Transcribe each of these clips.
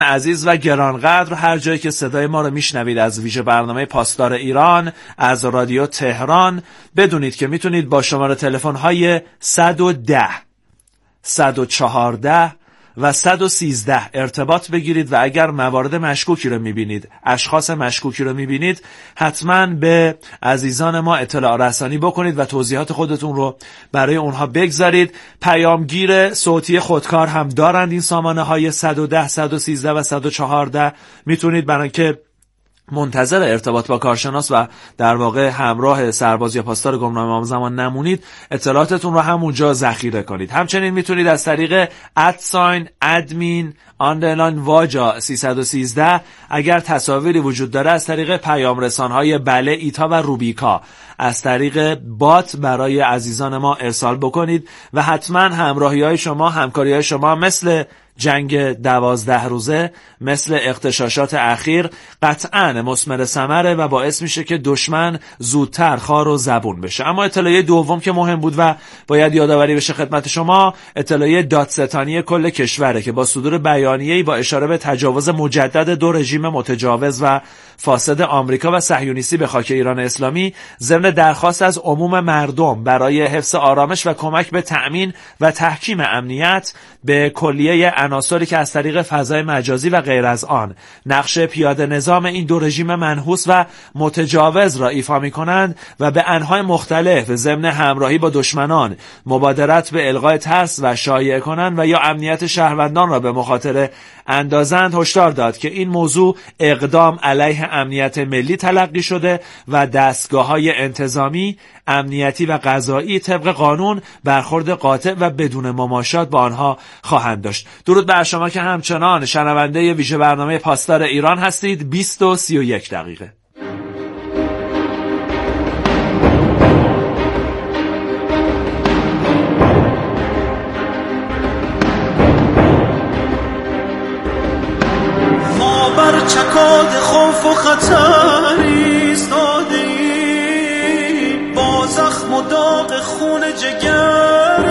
عزیز و گرانقدر، هر جایی که صدای ما رو میشنوید از ویژه برنامه پاسدار ایران از رادیو تهران، بدونید که میتونید با شماره تلفن های 110 114 و 113 ارتباط بگیرید و اگر موارد مشکوکی رو میبینید، اشخاص مشکوکی رو میبینید، حتما به عزیزان ما اطلاع رسانی بکنید و توضیحات خودتون رو برای اونها بگذارید. پیامگیر صوتی خودکار هم دارند این سامانه های 110 113 و 114. میتونید برای که منتظر ارتباط با کارشناس و در واقع همراه سرباز یا پاسدار گمنام امام زمان نمونید، اطلاعاتتون رو همونجا ذخیره کنید. همچنین میتونید از طریق @admin واجا 313 اگر تصاویری وجود داره از طریق پیام رسانهای بله، ایتا و روبیکا از طریق بات برای عزیزان ما ارسال بکنید و حتما همراهی‌های شما، همکاری‌های شما مثل جنگ 12 روزه، مثل اغتشاشات اخیر قطعاً مثمر ثمره و باعث میشه که دشمن زودتر خار و زبون بشه. اما اطلاعیه دوم که مهم بود و باید یادآوری بشه خدمت شما، اطلاعیه دادستانی کل کشوره که با صدور بیانیه‌ای با اشاره به تجاوز مجدد دو رژیم متجاوز و فاسد آمریکا و صهیونیستی به خاک ایران اسلامی، ضمن درخواست از عموم مردم برای حفظ آرامش و کمک به تأمین و تحکیم امنیت به کلیه عناصری که از طریق فضای مجازی و غیر از آن نقش پیاده نظام این دو رژیم منحوس و متجاوز را ایفا می‌کنند و به انواع مختلف ضمن همراهی با دشمنان مبادرت به القای ترس و شایعه کنند و یا امنیت شهروندان را به مخاطره اندازند، هشدار داد که این موضوع اقدام علیه امنیت ملی تلقی شده و دستگاه‌های انتظامی، امنیتی و قضایی طبق قانون برخورد قاطع و بدون مماشات با آنها خواهند داشت. درود بر شما که همچنان شنونده ویژه برنامه پاسدار ایران هستید. 20 و 31 دقیقه. ما بر چکاد خوف و خطر ایستادیم، با زخم و داغ خون جگر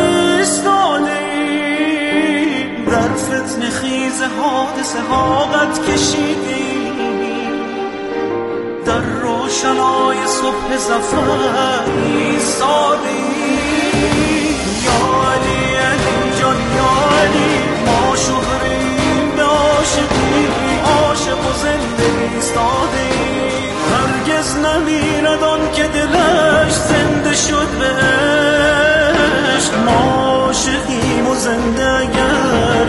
ایستادیم، در فتنه خیز حادثه ها قد کشیدیم، در روشنای صبح ظفر ایستادیم. یا علی علی جان یا علی، ما شهریم به عاشقی، عاشق و زنده ایستادیم. هرگز نمیرد آن که دلش زنده شد به عشق، ما عاشقیم و زنده اگر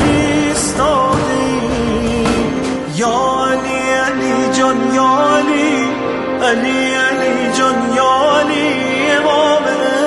ایستادیم. یا علی علی جان یا علی، علی علی جان یا علی امام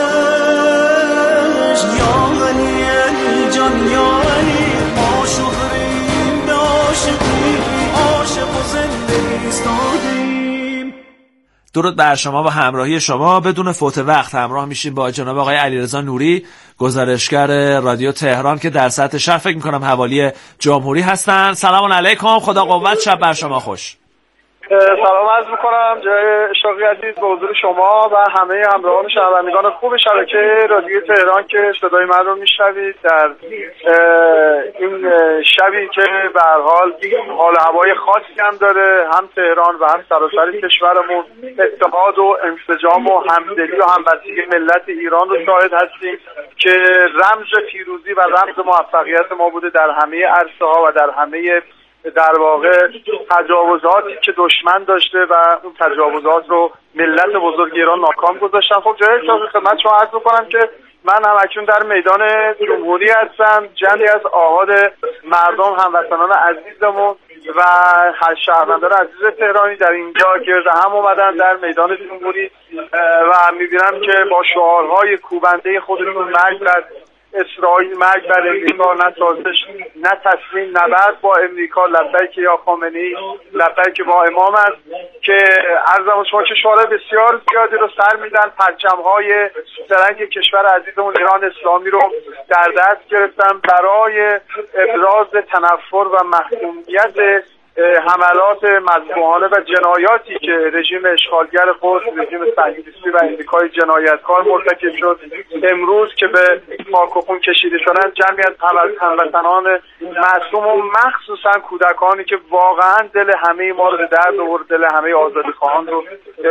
عشق. یا علی علی جان یا علی، ما شهریم به عاشقی، عاشق و زنده ایستادیم. درود بر شما و همراهی شما. بدون فوت وقت همراه میشیم با جناب آقای علیرضا نوری، گزارشگر رادیو تهران که در سطح شهر فکر میکنم حوالی جمهوری هستن. سلام علیکم، خدا قوت، شب بر شما خوش. سلام عرض میکنم جای اشاقی عزیز به حضور شما و همه همراهان شنوندگان خوب شبکه رادیو تهران که صدای من رو میشنوید در این شبی که به هر حال حال هوای خاصی هم داره، هم تهران و هم سراسر کشورمون اتحاد و انسجام و همدلی و همبستگی ملت ایران رو شاهد هستیم که رمز پیروزی و رمز موفقیت ما بوده در همه عرصه ها و در همه در واقع تجاوزاتی که دشمن داشته و اون تجاوزات رو ملت بزرگ ایران ناکام گذاشتن. خب جای خدمت شما عرض می‌کنم که من هم اکنون در میدان جمهوری هستم. جمعی از آحاد مردم، هموطنان عزیزمون و هر شهروندان عزیز تهرانی در اینجا گرد هم اومدن در میدان جمهوری و می‌بینم که با شعارهای کوبنده خودشون مرگ بر اسرائیل، مرگ بر امریکا، نه سازش نه تسلیم، نبرد با امریکا، لبیک یا خامنه‌ای، لبیک با امام است که عرضم شما که شعار بسیار زیادی رو سر میدن. پرچم‌های سرنگ کشور عزیزمون ایران اسلامی رو در دست گرفتن برای ابراز تنفر و محکومیت حملات مذبوحانه و جنایاتی که رژیم اشغالگر خود، رژیم صهیونیستی و امریکای جنایتکار مرتکب شد، امروز که به خاک و خون کشیده شدن جمعی از هموطنان معصوم و مخصوصا کودکانی که واقعا دل همه ما رو به درد آورد، دل همه آزادیخواهان رو،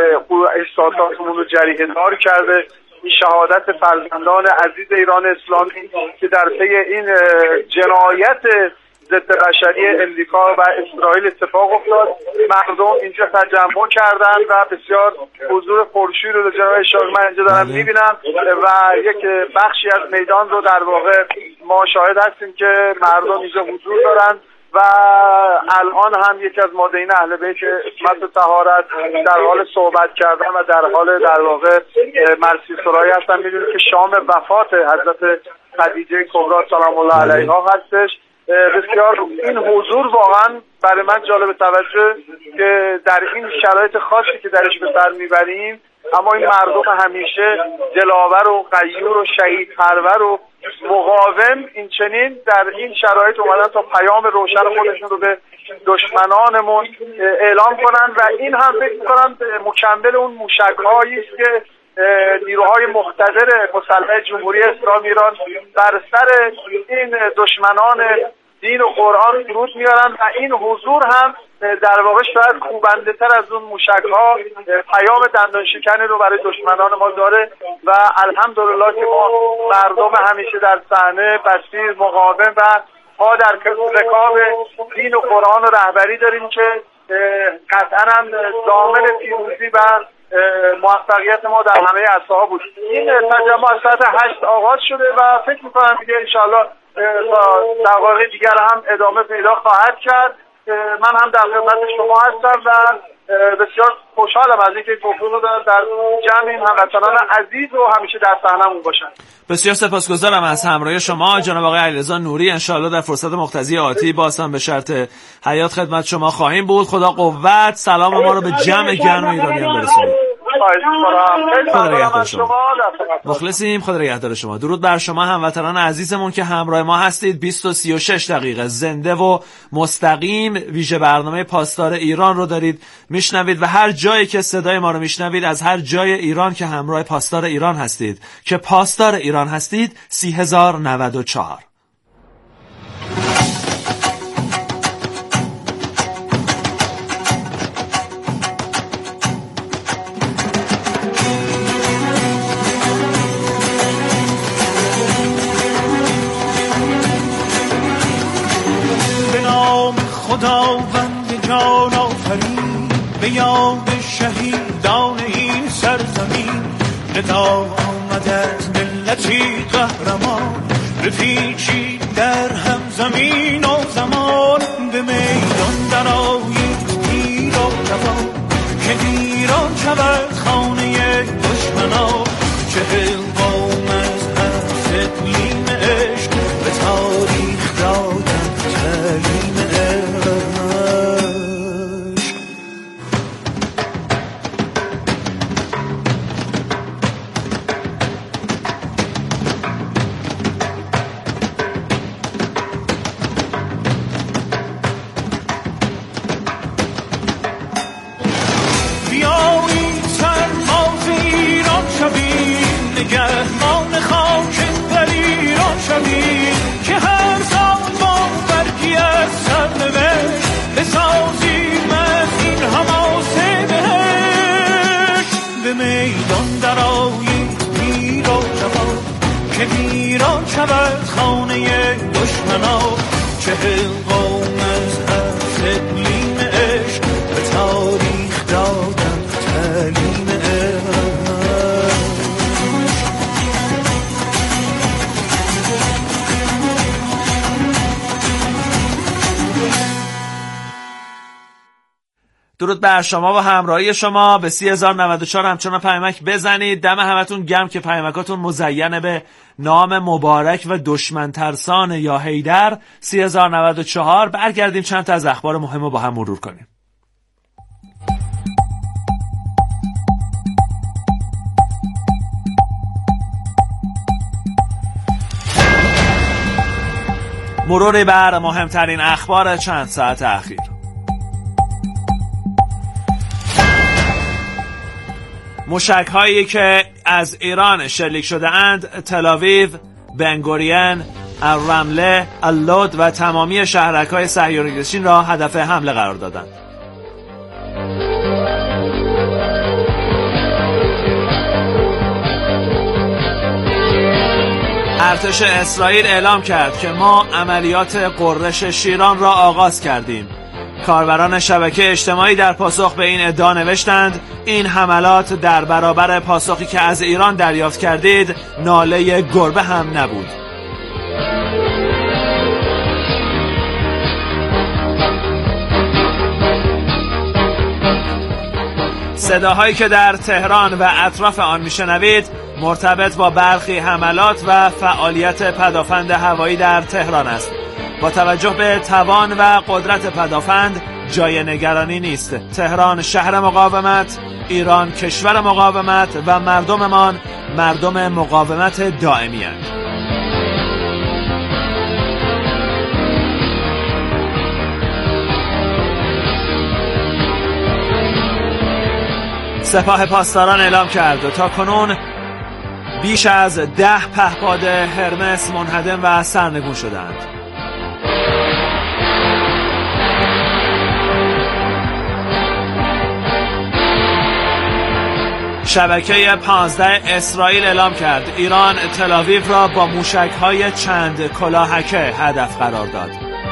احساساتمون رو جریحه دار کرده. این شهادت فرزندان عزیز ایران اسلامی که در پی این جنایت ضد بشری امریکا و اسرائیل اتفاق افتاد، مردم اینجا تجمع کردن و بسیار حضور پرشور رو جناب شاه من اینجا دارم میبینم و یک بخشی از میدان رو در واقع ما شاهد هستیم که مردم اینجا حضور دارن و الان هم یکی از مادعین اهل بیت عصمت و طهارت در حال صحبت کردن و در حال در واقع مرسی سرایی هستن. میدونید که شام وفات حضرت خدیجه کبری سلام الله علیها هستش. بسیار این حضور واقعا برای من جالب توجه که در این شرایط خاصی که درش به سر میبریم، اما این مردم همیشه دلاور و غیور و شهید پرور و مقاوم این چنین در این شرایط اومدن تا پیام روشن خودشون رو به دشمنانمون اعلام کنن و این هم فکر می‌کنم مکمل اون موشک‌هایی است که نیروهای مقتدر مسلح جمهوری اسلامی ایران بر سر این دشمنان دین و قرآن درود میارن و این حضور هم در واقع شاید کوبنده تر از اون موشک‌ها پیام دندان شکنی رو برای دشمنان ما داره و الحمدلله که ما مردم همیشه در صحنه بسیر مقاوم و پا در رکاب دین و قرآن و رهبری داریم که قطعا هم ضامن پیروزی و موفقیت ما در همه عرصه‌ها بود. این تجمع از ساعت 8 آغاز شده و فکر می‌کنم دیگه انشاءالله تا دقایق دیگر هم ادامه پیدا خواهد کرد. من هم در خدمت شما هستم و بسیار خوشحالم از اینکه توفیق رو در جمع این هموطنان عزیز و همیشه در صحنه‌مون باشن. بسیار سپاسگزارم از همراهی شما جناب آقای علیرضا نوری. انشاءالله در فرصت مقتضی آتی باز هم به شرط حیات خدمت شما خواهیم بود. خدا قوت. سلام ما رو به جمع گرم ایرانیان برسونید. مخلصیم. خدا نگهدار شما. درود بر شما هموطنان عزیزمون که همراه ما هستید. 20 و 36 دقیقه زنده و مستقیم ویژه برنامه پاسدار ایران رو دارید میشنوید و هر جایی که صدای ما رو میشنوید از هر جای ایران که همراه پاسدار ایران هستید که پاسدار ایران هستید 30,094. خداوند جان آفرین، به یاد شهیدان این سرزمین، ندا آمد از ملتی قهرمان، بپیچید در هم زمین و زمان، به میدان درآیید تیر و جوان، که ایران شود خانه دشمنان، 40 قوم از هر اقلیم عشق به تاریخ دادند تعلیم عشق. بیایید سرباز ایران شوید، نگهبان خاک در ایران شوید، که هر سال با برگی از سرنوشت بسازیم از این حماسه بهشت. به میدان درآیید پیر و جوان، که ایران شود خانه دشمنان، 40 قوم از هر اقلیم عشق به تاریخ دادند تعلیم عشق. درود بر شما و همراهی شما. به 30,094 همچنان پیامک بزنید. دم همتون گرم که پیامکاتون مزینه به نام مبارک و دشمن ترسان یا حیدر. 30,094. برگردیم چند تا از اخبار مهم رو با هم مرور کنیم. مروری بر مهمترین اخبار چند ساعت اخیر. موشک هایی که از ایران شلیک شده اند تل‌آویو، بن‌گوریون، الرمله، اللود و تمامی شهرک‌های صهیونیست‌چین را هدف حمله قرار دادند. ارتش اسرائیل اعلام کرد که ما عملیات غرش شیران را آغاز کردیم. کاربران شبکه اجتماعی در پاسخ به این ادعا نوشتند این حملات در برابر پاسخی که از ایران دریافت کردید ناله گربه هم نبود. صداهایی که در تهران و اطراف آن میشنوید مرتبط با برخی حملات و فعالیت پدافند هوایی در تهران است. با توجه به توان و قدرت پدافند جای نگرانی نیست. تهران شهر مقاومت، ایران کشور مقاومت و مردممان مردم مقاومت دائمی اند. سپاه پاسداران اعلام کرد تا کنون بیش از 10 پهپاد هرمس منهدم و سرنگون شدند. شبکه 15 اسرائیل اعلام کرد ایران تل‌آویو را با موشک‌های چند کلاهکه هدف قرار داد.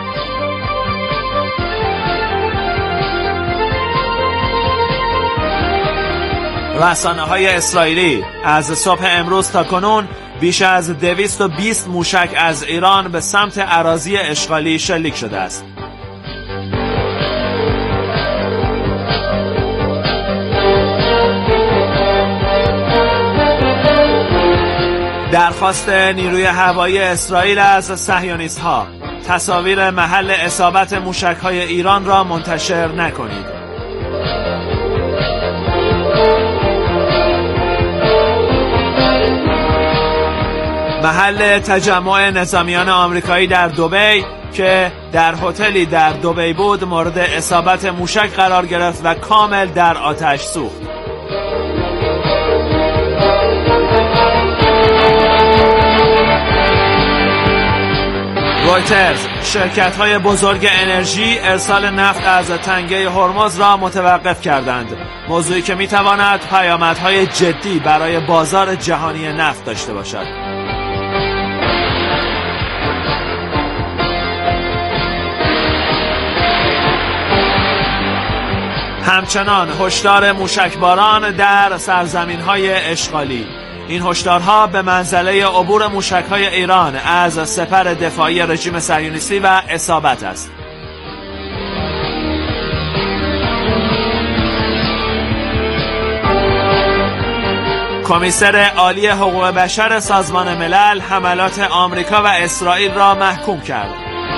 رسانه‌های اسرائیلی از صبح امروز تا کنون بیش از 220 موشک از ایران به سمت اراضی اشغالی شلیک شده است. درخواست نیروی هوایی اسرائیل از صهیونیست‌ها تصاویر محل اصابت موشک‌های ایران را منتشر نکنید. محل تجمع نظامیان آمریکایی در دبی که در هتلی در دبی بود مورد اصابت موشک قرار گرفت و کامل در آتش سوخت. رویترز شرکت‌های بزرگ انرژی ارسال نفت از تنگه هرمز را متوقف کردند، موضوعی که می‌تواند پیامدهای جدی برای بازار جهانی نفت داشته باشد. همچنان هشدار موشکباران در سرزمین‌های اشغالی. این هشدارها به منزله عبور موشک‌های ایران از سپر دفاعی رژیم صهیونیستی و اصابت است. کمیسر عالی حقوق بشر سازمان ملل حملات آمریکا و اسرائیل را محکوم کرد.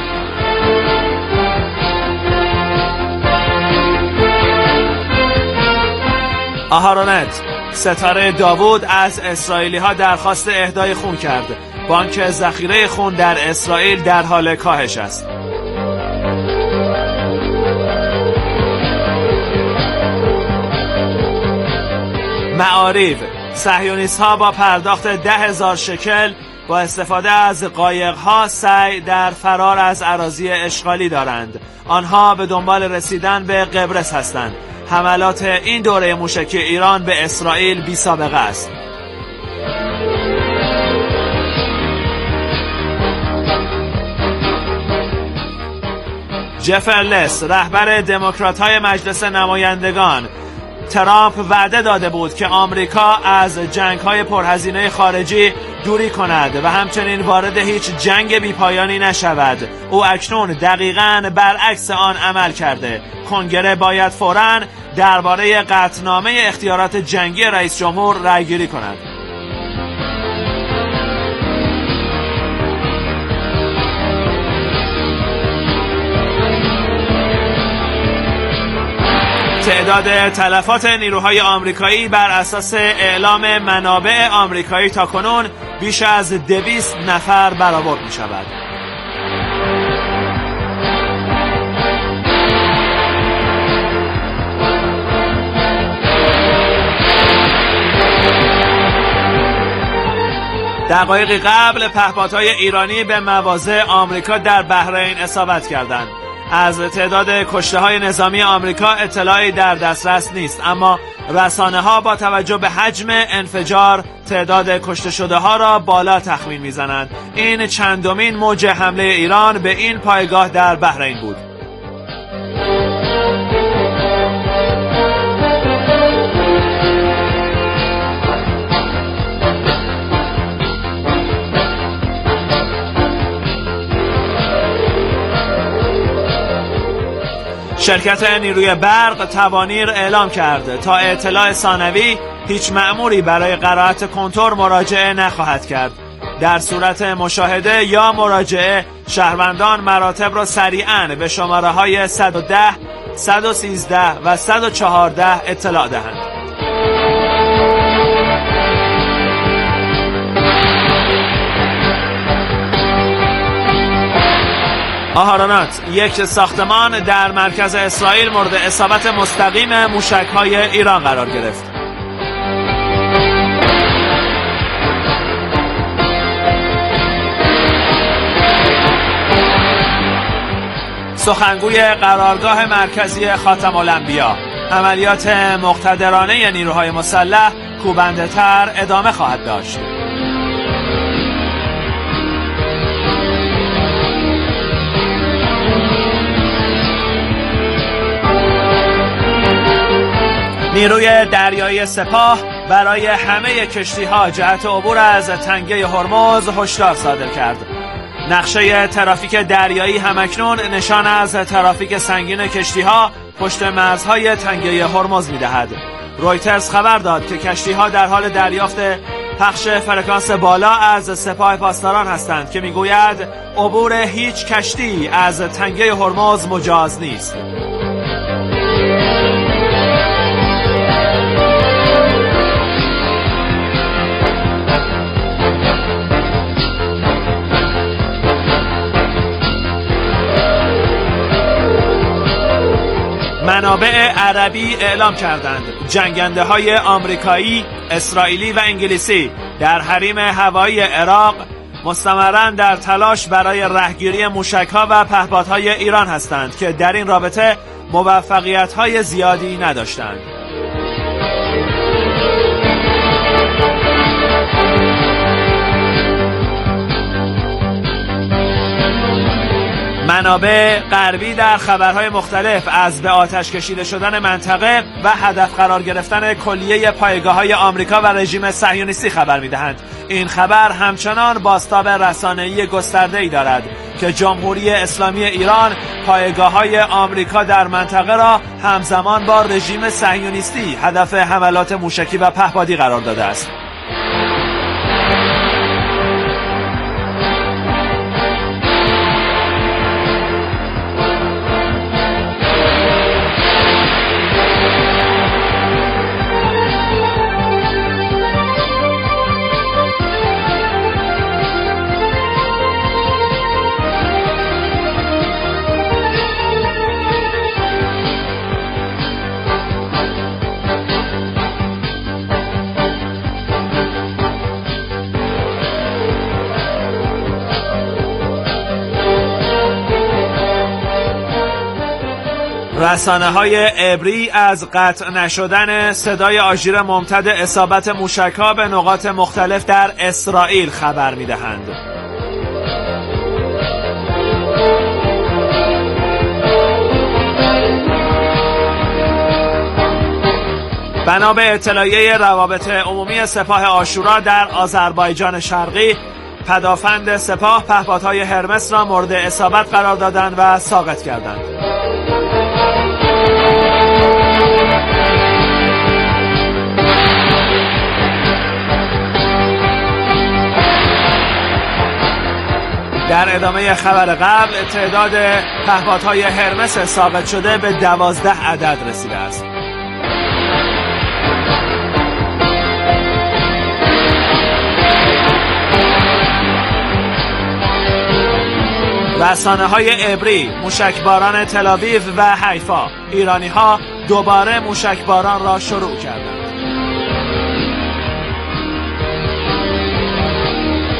آهارونت ستاره داوود از اسرائیلی ها درخواست اهدای خون کرد. بانک ذخیره خون در اسرائیل در حال کاهش است. معارف صهیونیست ها با پرداخت 10,000 شکل با استفاده از قایق ها سعی در فرار از اراضی اشغالی دارند. آنها به دنبال رسیدن به قبرس هستند. حملات این دوره موشکی ایران به اسرائیل بی سابقه است. جفرلس رهبر دموکرات‌های مجلس نمایندگان ترامپ وعده داده بود که آمریکا از جنگ‌های پرهزینه خارجی دوری کند و همچنین وارد هیچ جنگ بی‌پایانی نشود. او اکنون دقیقاً برعکس آن عمل کرده. کنگره باید فوراً درباره قطعنامه اختیارات جنگی رئیس جمهور رأی‌گیری کند. تعداد تلفات نیروهای آمریکایی بر اساس اعلام منابع آمریکایی تاکنون بیش از 200 نفر برآورد می شود. دقایقی قبل پهپادهای ایرانی به مواضع آمریکا در بحرین اصابت کردند. از تعداد کشته‌های نظامی آمریکا اطلاعی در دسترس نیست، اما رسانه‌ها با توجه به حجم انفجار تعداد کشته شده ها را بالا تخمین می‌زنند. این چندمین موج حمله ایران به این پایگاه در بحرین بود. شرکت نیروی برق توانیر اعلام کرد تا اطلاع ثانوی هیچ مأموری برای قرائت کنتور مراجعه نخواهد کرد. در صورت مشاهده یا مراجعه شهروندان مراتب را سریعاً به شماره‌های 110، 113 و 114 اطلاع دهند. آهارانات، یک ساختمان در مرکز اسرائیل مورد اصابت مستقیم موشک‌های ایران قرار گرفت. سخنگوی قرارگاه مرکزی خاتم الانبیا: عملیات مقتدرانه نیروهای مسلح کوبنده‌تر ادامه خواهد داشت. نیروی دریایی سپاه برای همه کشتی‌ها جهت عبور از تنگه هرمز هشدار صادر کرد. نقشه ترافیک دریایی همکنون نشان از ترافیک سنگین کشتی‌ها پشت مرزهای تنگه هرمز می‌دهد. رویترز خبر داد که کشتی‌ها در حال دریافت پخش فرکانس بالا از سپاه پاسداران هستند که می‌گوید عبور هیچ کشتی از تنگه هرمز مجاز نیست. منابع عربی اعلام کردند جنگنده های آمریکایی، اسرائیلی و انگلیسی در حریم هوایی عراق مستمراً در تلاش برای رهگیری موشک‌ها و پهپادهای ایران هستند که در این رابطه موفقیت‌های زیادی نداشتند. منابع غربی در خبرهای مختلف از به آتش کشیده شدن منطقه و هدف قرار گرفتن کلیه پایگاه‌های آمریکا و رژیم صهیونیستی خبر می‌دهند. این خبر همچنان بازتاب رسانه‌ای گسترده‌ای دارد که جمهوری اسلامی ایران پایگاه‌های آمریکا در منطقه را همزمان با رژیم صهیونیستی هدف حملات موشکی و پهپادی قرار داده است. رسانه‌های عبری از قطع نشدن صدای آژیر ممتد اصابت موشک‌ها به نقاط مختلف در اسرائیل خبر می‌دهند. بنا به اطلاعیه روابط عمومی سپاه عاشورا در آذربایجان شرقی، پدافند سپاه پهپادهای هرمس را مورد اصابت قرار دادند و ساقط کردند. در ادامه خبر قبل تعداد پهپادهای هرمس ساقط شده به 12 عدد رسیده است. رسانه‌های عبری: موشکباران تل‌آویو و حیفا، ایرانی‌ها دوباره موشکباران را شروع کردند.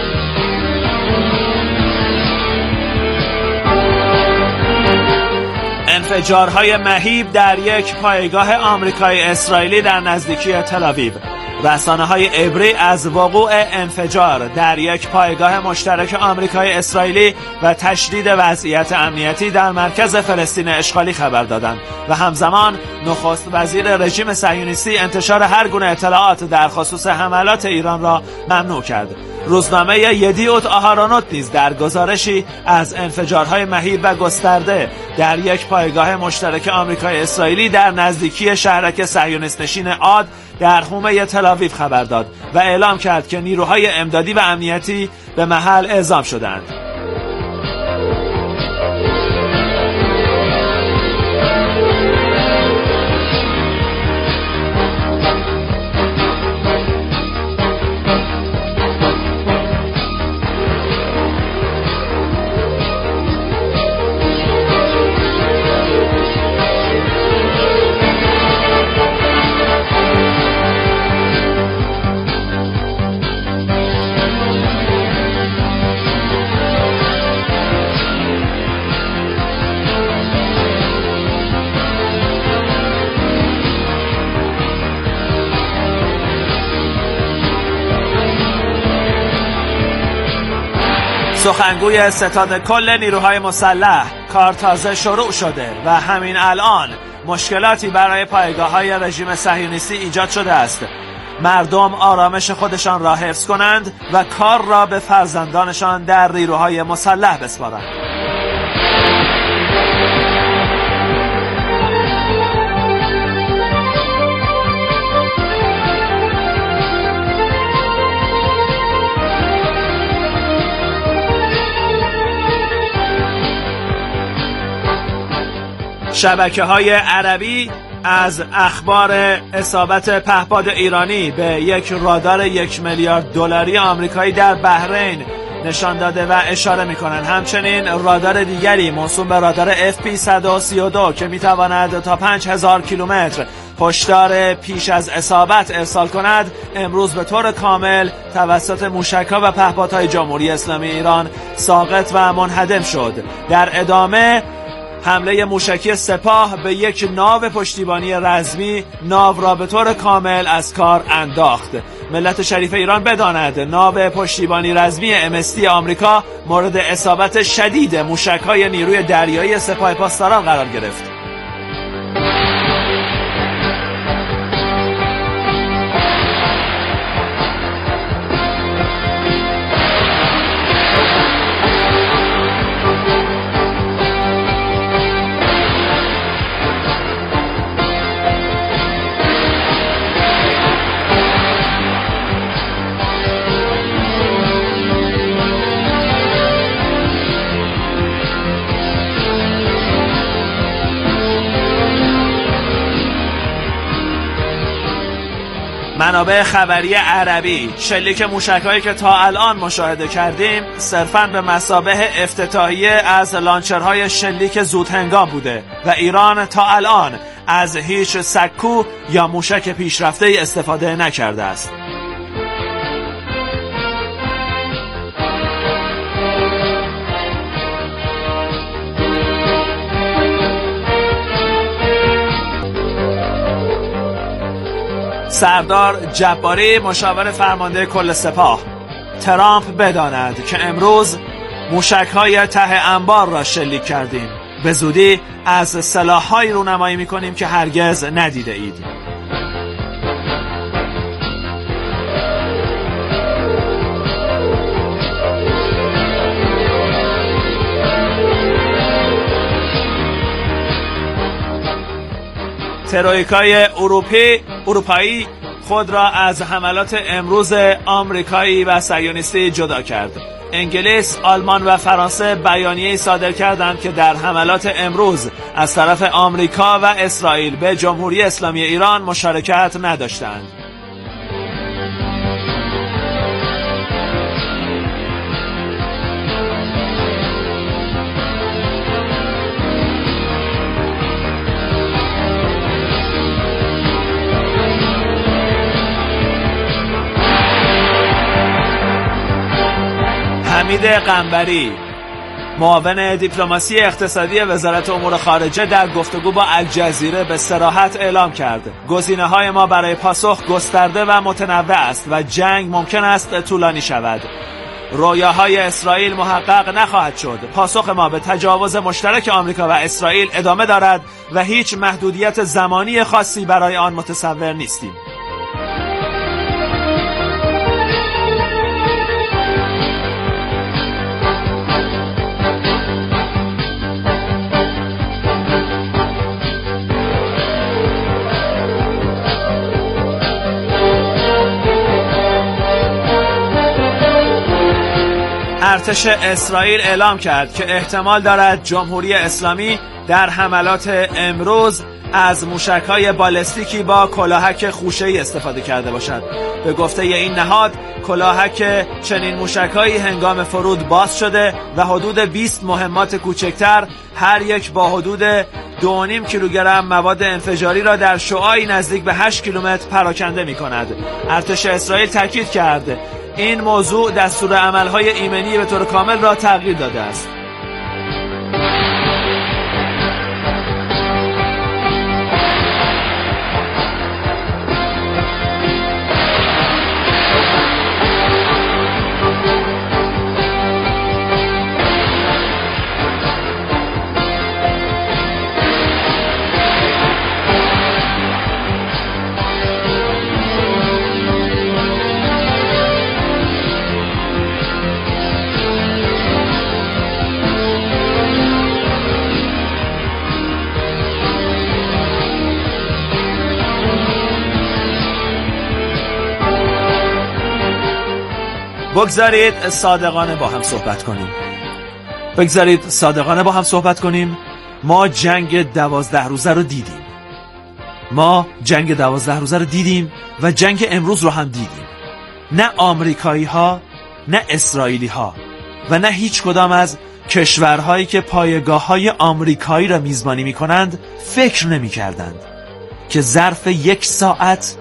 انفجارهای مهیب در یک پایگاه آمریکایی اسرائیلی در نزدیکی تل‌آویو. رسانه‌های عبری از وقوع انفجار در یک پایگاه مشترک آمریکایی اسرائیلی و تشدید وضعیت امنیتی در مرکز فلسطین اشغالی خبر دادند و همزمان نخست وزیر رژیم صهیونیستی انتشار هر گونه اطلاعات در خصوص حملات ایران را ممنوع کرد. روزنامه یدیعوت آهارونوت نیز در گزارشی از انفجارهای مهیب و گسترده در یک پایگاه مشترک آمریکایی اسرائیلی در نزدیکی شهرک صهیونیست نشین عاد در حومه تل‌آویو خبر داد و اعلام کرد که نیروهای امدادی و امنیتی به محل اعزام شدند. سخنگوی ستاد کل نیروهای مسلح: کار تازه شروع شده و همین الان مشکلاتی برای پایگاه‌های رژیم صهیونیستی ایجاد شده است. مردم آرامش خودشان را حفظ کنند و کار را به فرزندانشان در نیروهای مسلح بسپارند. شبکه‌های عربی از اخبار اصابت پهپاد ایرانی به یک رادار 1 میلیارد دلاری آمریکایی در بحرین نشان داده و اشاره می‌کنند. همچنین رادار دیگری موسوم به رادار FP132 که می‌تواند تا 5000 کیلومتر هشدار پیش از اصابت ارسال کند، امروز به طور کامل توسط موشک‌ها و پهپادهای جمهوری اسلامی ایران ساقط و منهدم شد. در ادامه حمله موشکی سپاه به یک ناو پشتیبانی رزمی ناو را به طور کامل از کار انداخت. ملت شریف ایران بداند ناو پشتیبانی رزمی MST آمریکا مورد اصابت شدید موشک‌های نیروی دریایی سپاه پاسداران قرار گرفت. منابع خبری عربی: شلیک موشک‌هایی که تا الان مشاهده کردیم صرفاً به مثابه افتتاحیه از لانچرهای شلیک زودهنگام بوده و ایران تا الان از هیچ سکو یا موشک پیشرفته استفاده نکرده است. سردار جباری، مشاور فرمانده کل سپاه: ترامپ بداند که امروز موشک‌های ته انبار را شلیک کردیم. به زودی از سلاح‌هایی رونمایی می‌کنیم که هرگز ندیده اید. ترویکای اروپایی خود را از حملات امروز آمریکایی و صهیونیستی جدا کرد. انگلیس، آلمان و فرانسه بیانیه‌ای صادر کردند که در حملات امروز از طرف آمریکا و اسرائیل به جمهوری اسلامی ایران مشارکت نداشتند. حمید قنبری: معاون دیپلماسی اقتصادی وزارت امور خارجه در گفتگو با الجزیره به صراحت اعلام کرد گزینه‌های ما برای پاسخ گسترده و متنوع است و جنگ ممکن است طولانی شود. رویاهای اسرائیل محقق نخواهد شد. پاسخ ما به تجاوز مشترک آمریکا و اسرائیل ادامه دارد و هیچ محدودیت زمانی خاصی برای آن متصور نیستیم. ارتش اسرائیل اعلام کرد که احتمال دارد جمهوری اسلامی در حملات امروز از موشک‌های بالستیکی با کلاهک خوشه‌ای استفاده کرده باشد. به گفته این نهاد، کلاهک چنین موشک‌هایی هنگام فرود باز شده و حدود 20 مهمات کوچکتر هر یک با حدود 2.5 کیلوگرم مواد انفجاری را در شعاعی نزدیک به 8 کیلومتر پراکنده می‌کند. ارتش اسرائیل تاکید کرد این موضوع دستور عملهای ایمنی به طور کامل را تغییر داده است. بگذارید صادقانه با هم صحبت کنیم. ما جنگ 12 روزه رو دیدیم. و جنگ امروز رو هم دیدیم. نه آمریکایی ها، نه اسرائیلی ها و نه هیچ کدام از کشورهایی که پایگاه های آمریکایی را میزبانی می کنند فکر نمی کردند که ظرف 1 ساعت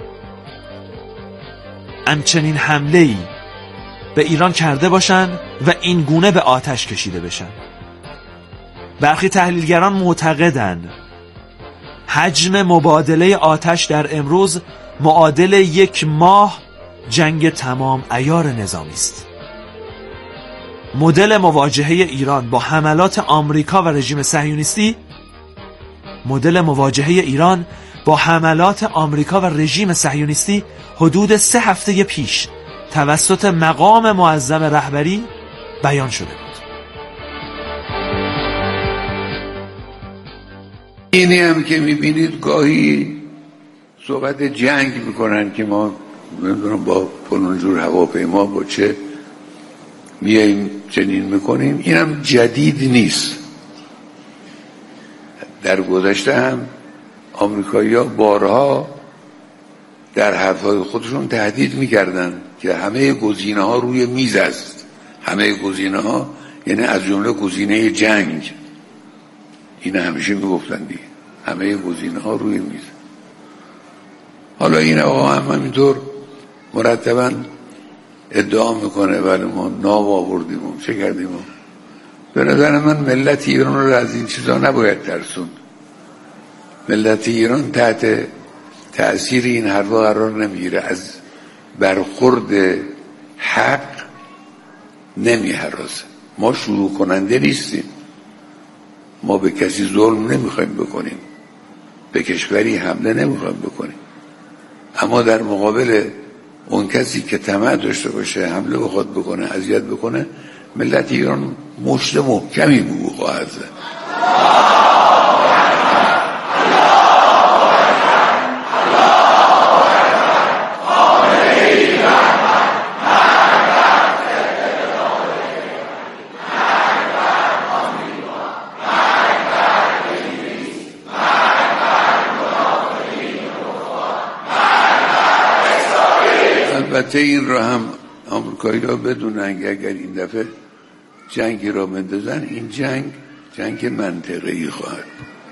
همچنین حمله‌ای به ایران کرده باشند و این گونه به آتش کشیده بشن. برخی تحلیلگران معتقدند حجم مبادله آتش در امروز معادل 1 ماه جنگ تمام عیار نظامی است. مدل مواجهه ایران با حملات آمریکا و رژیم صهیونیستی حدود 3 هفته پیش توسط مقام معظم رهبری بیان شده بود. اینی هم که میبینید گاهی صحبت جنگ میکنن که ما نمیدونم با فلان جور هواپیما با چه میاییم چنین میکنیم. اینم جدید نیست. در گذشته هم آمریکایی‌ها بارها در حرفهای خودشون تهدید میکردن که همه گزینه‌ها روی میز است. همه گزینه‌ها یعنی از جمله گزینه جنگ. این همیشه میگفتن دیگه، همه گزینه‌ها روی میز. حالا این آقا هم همینطور مرتباً ادعا میکنه ولی ما ناب آوردیم چه کردیم. به نظر من ملت ایران رو از این چیزا نباید ترسوند. ملت ایران تحت تأثیر این حرفا قرار نمیگیره، از برخورد حق نمیهراسه. ما شروع کننده نیستیم، ما به کسی ظلم نمیخوایم بکنیم، به کشوری حمله نمیخوایم بکنیم، اما در مقابل اون کسی که طمع داشته باشه حمله بخواد بکنه، اذیت بکنه، ملت ایران مشت محکمی بو خواهد زد. البته این را هم آمریکایی‌ها بدونن که اگر این دفعه جنگی را بندازن، این جنگ منطقه‌ای خواهد بود.